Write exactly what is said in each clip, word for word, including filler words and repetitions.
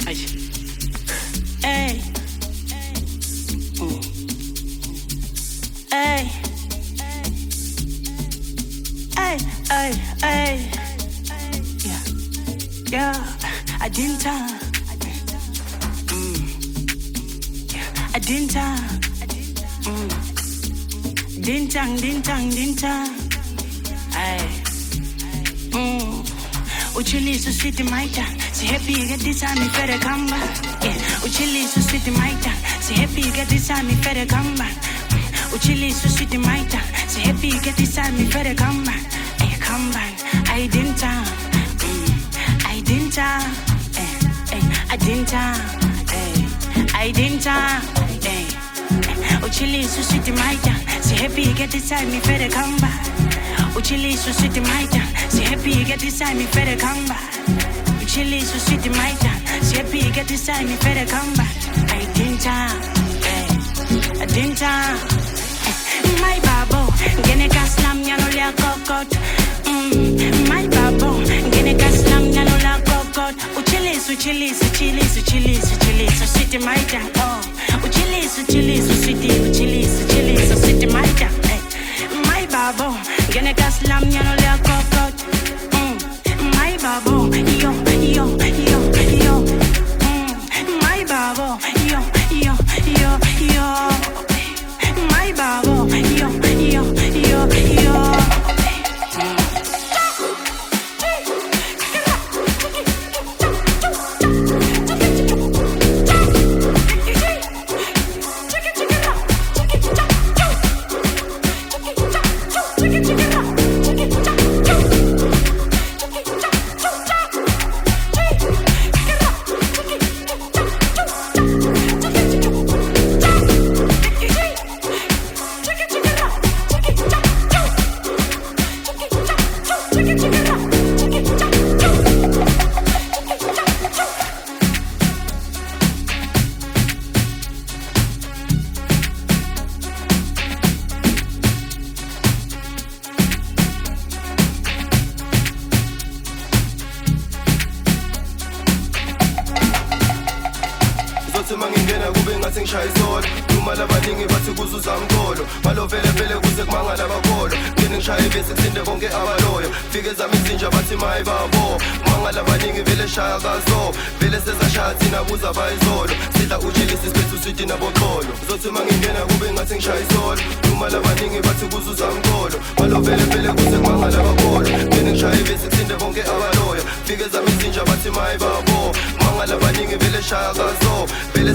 Hey. Hey. Hey, hey, hey. Yeah. Yeah. I didn't time. Mm. Yeah. I didn't time. Mm. Didn't time, didn't time, didn't time. Hey. Mm. Uchili so sweet maita. Si happy you get this time, me better come back. Yeah. Uchili so sweet maita. Si happy you get this time, me better come back. Uchili so sweet maita. Si happy you get this time, me better come back. Hey, come back. I didn't time. Mm. I didn't time. Hey, hey. I didn't time. Hey. I didn't time. Hey. Uchili so sweet maita. Si happy you get this time, me better come back. Uchili so sweet maita. Si happy you get this time, me better come back. Uchili so sweet maita. Si happy you get this time, me better come back. I didn't time. Hey. I didn't time. My babo, gene kaslam nyano la kokot. Mm, my babo, gene kaslam nyano la kokot. Uchili so chili so chili so chili so chili so sweet maita. Oh, uchili so chili so sweet uchili so chili so sweet maita. My babo, gene kaslam nyano la kokot. Mm, my babo, yo yo yo yo. Mm, my babo, yo yo yo yo. My babo, yo yo yo yo.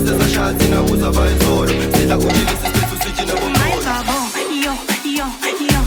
My babo, yo yo yo.